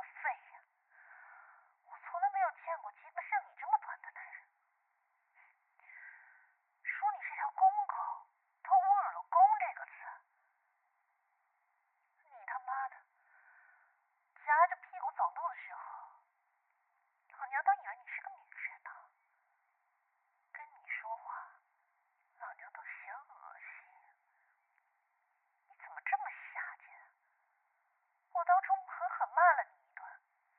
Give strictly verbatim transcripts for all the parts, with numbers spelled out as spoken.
废呀！我从来没有见过鸡巴像你这么短的男人。说你是条公狗，都侮辱了"公"这个词。你他妈的夹着屁股走路的时候，老娘都以为你是个女人呢。跟你说话，老娘都嫌恶心。你怎么这么下贱？我当初狠狠骂了你一顿，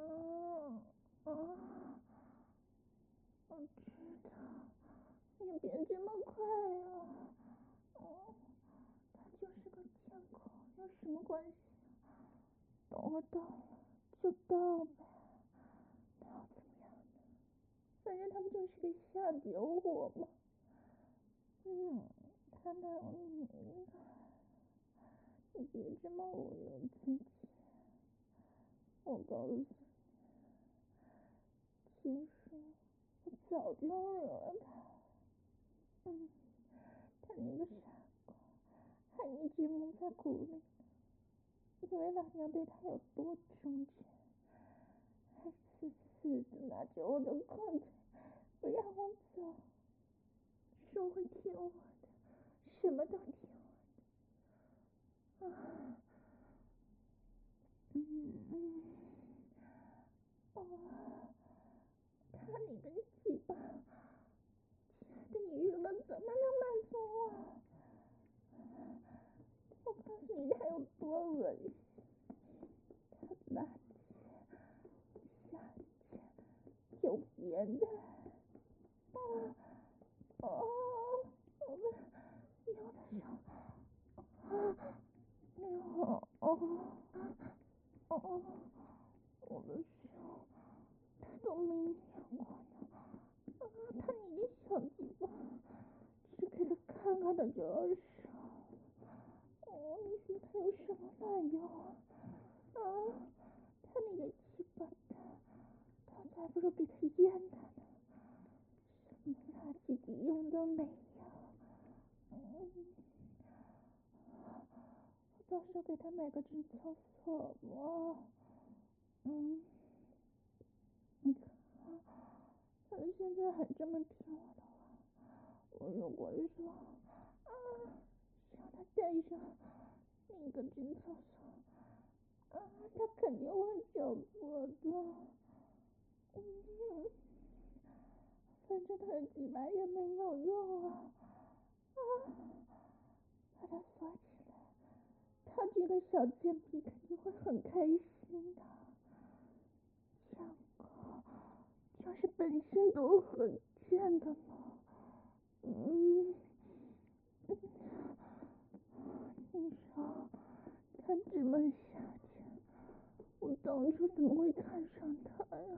嗯嗯，我知道，你别这么快呀。嗯，他就是个借口，有什么关系？等我到了就到呗，那又怎么样呢？反正他不就是个下酒货吗？嗯，他哪有你呢？你别这么侮辱自己。我告诉你，其实我早就有了他。嗯，他那个傻瓜，还一直蒙在鼓里，以为老娘对他有多忠诚，还死死的拿着我的裤腿不让我走，说会听我的，什么都听我的。啊，嗯嗯，哦，看你的鸡巴，亲爱的，你热了怎么能满足我？我告诉你他有多恶心，他拉下贱又扁的。啊哦，我的有的时候啊，有哦哦，我的手他都没捏过呢。啊，他你的小鸡巴只给他看看他就要手。哦，你说他有什么卵用啊？啊，他那个鸡巴蛋，他才不如给他阉了呢，什么垃圾屁用都没有。嗯，我到时候给他买个真厕所吧。嗯，你看他现在还这么听我的话，我如果说啊，让他带上那个真厕所，啊，他肯定会找我的。嗯，反正他的鸡巴也没有用啊。啊，把它锁起来，他这个小贱婢肯定会很开心的。两个就是本性都很贱的嘛。嗯，你说他这么下贱，我当初怎么会看上他呀？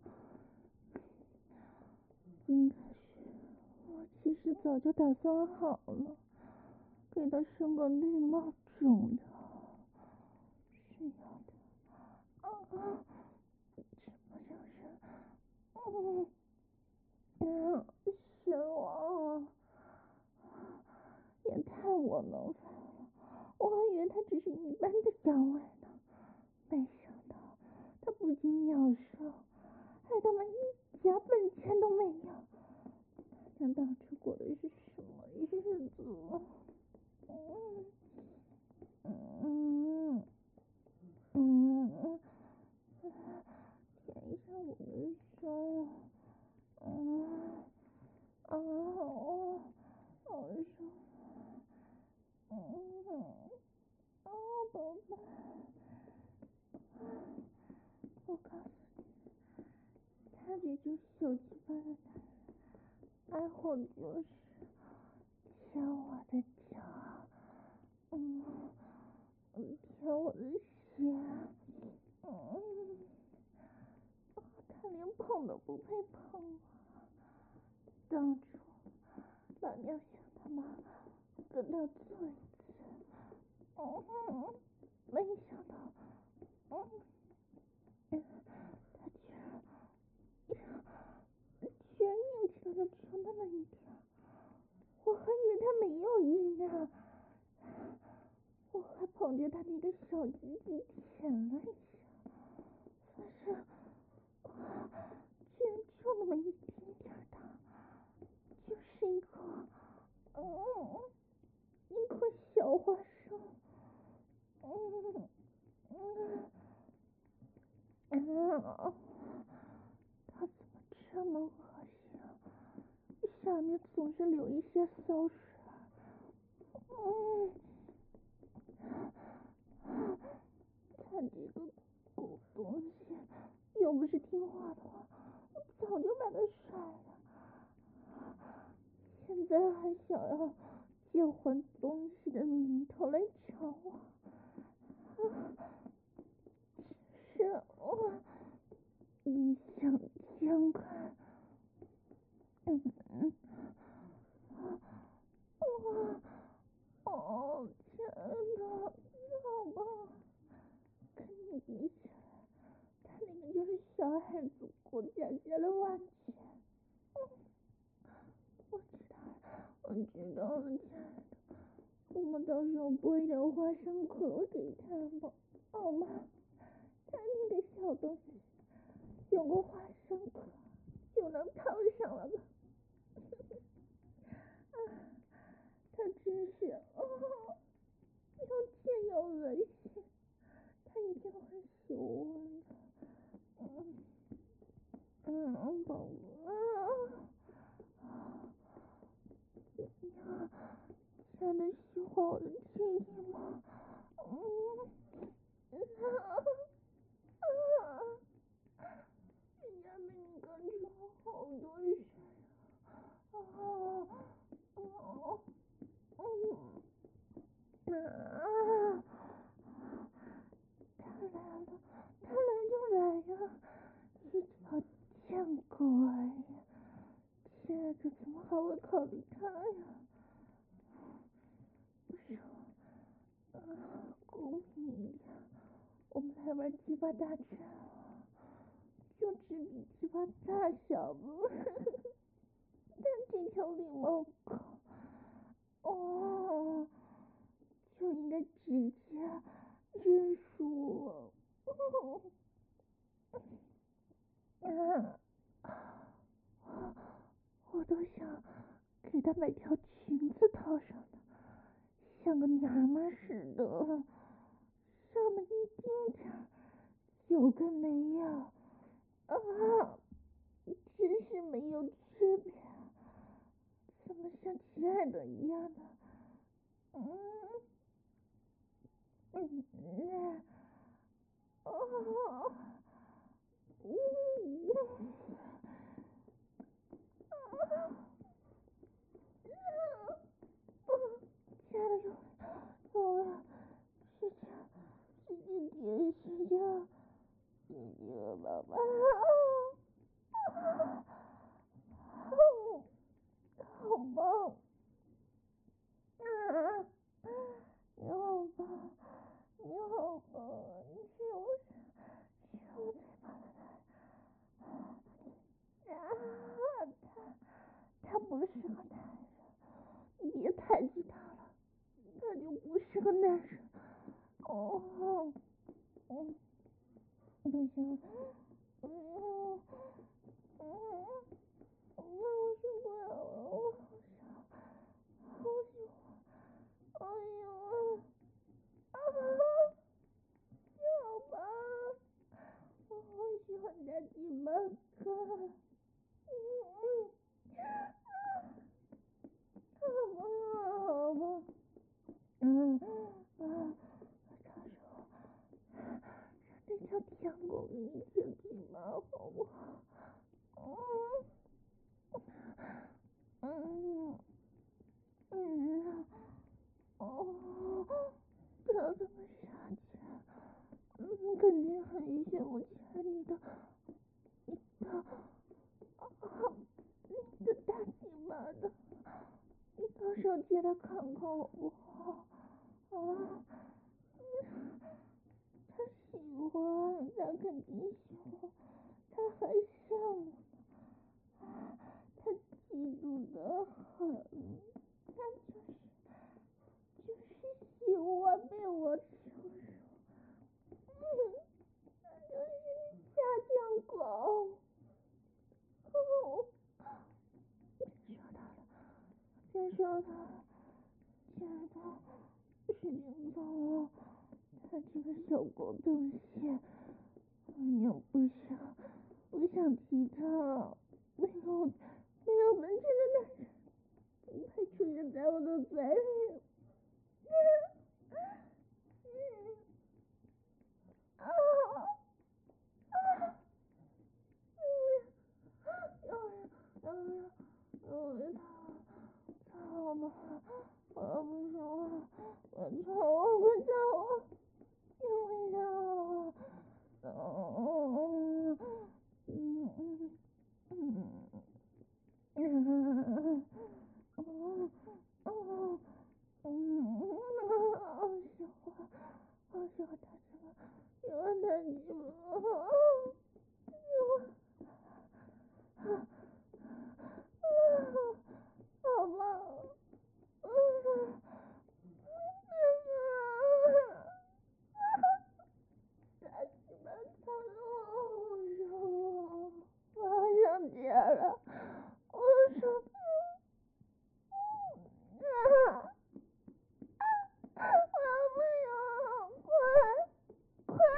应该是我其实早就打算好了，给他生个绿帽种的。是要的。啊，什么叫是？嗯嗯，神王啊，也太窝囊废了！我还以为他只是一般的阳痿呢，没想到他不仅秒射，还他妈一点本钱都没有。他当初过的是什么日子？嗯嗯嗯，舔一下我的手。嗯啊哦，好舒服。嗯啊，宝贝，我告诉你，他这种小鸡巴的男人，爱好就是牵我的脚，嗯，舔我的鞋，嗯，他连碰都不配碰我。当初老娘想他妈跟他做一次，嗯，没想到，嗯，他居然居然硬起来了只有那么一点，我还以为他没有硬呢，我还捧着他那个小鸡鸡舔了一下，可是哇，居然就那么一丁点儿大，就是一颗，嗯，一颗小花生，嗯嗯嗯，他怎么这么恶心啊？下面总是流一些骚水。嗯，他这个狗东西不是听话的话，我早就把他甩了。现在还想要借还东西的名头来找我，只是我异想天开。嗯嗯，我哦天哪，好吧，跟你比起来，他那个就是小孩子过家家的玩具。我知道了，我知道了，亲爱的，我们到时候剥一点花生壳给他吧，好吗？他那个小东西有个花生壳就能套上了吧？啊，他真是哦，又甜又恶心，他已经很喜欢了。嗯嗯，宝宝啊，你真的喜欢我的亲亲吗？嗯啊啊！人家被你干出好多水啊！哦哦啊！他来了，他来就来呀！一条贱狗儿呀！亲爱的，怎么还会考虑他呀？不是，啊，公平一点，我们来玩鸡巴大战，就只比鸡巴大小吧。但这条绿毛狗，哦，就应该直接认输了。啊，我都想给他买条裙子套上的，像个娘们似的，上面一丁点儿有跟没有啊，真是没有区别，怎么像亲爱的一样呢？嗯嗯嗯，哦，嗯。亲爱的，有有了，使劲使劲点，使劲使劲宝宝，好棒！啊，你好棒，你好棒，你是我是我最棒的男人。啊，他他不是个男人，你别抬举他了，他就不是个男人。哦，嗯，不行，嗯嗯，我受不了了，我好想，好喜欢，哎呦，啊，你好棒，我好喜欢大鸡巴哥，嗯嗯，好棒好棒，嗯啊，长手，这条天狗给你舔屁吗？好不好？嗯嗯，哦，不要这么傻气，嗯，肯定很羡慕亲爱你的，你的，啊，你的大鸡巴的，你到时候借他看看好不好？啊，他喜欢，他肯定喜欢，他还羡慕呢，他嫉妒的很，他就是就是喜欢被我收拾，嗯，他就是下贱狗。哦，说到了，先说他了，亲爱的，时间到了，他这个小狗东西，你又不想不想提他，没有没有本事的男人，不配出现在我的嘴里。嗯嗯啊啊！ 你吗？好吧，杀鸡巴操我！我好想接了，我说不，我不要，快快！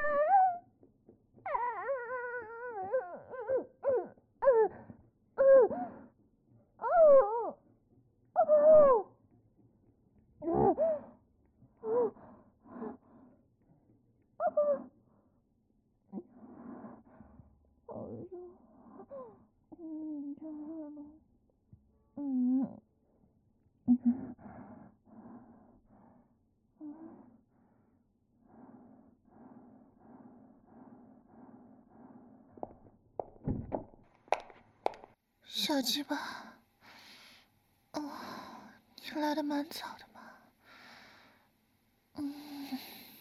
小鸡巴，哦，你来的蛮早的嘛。嗯，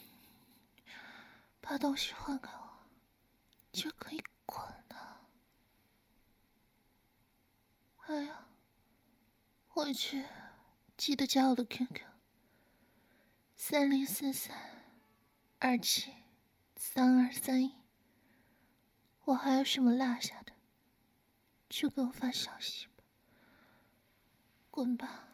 把东西还给我，就可以滚了。哎呀，回去记得加我的 Q Q， 三零四三二七三二三一。我还有什么落下的，就给我发消息吧。滚吧。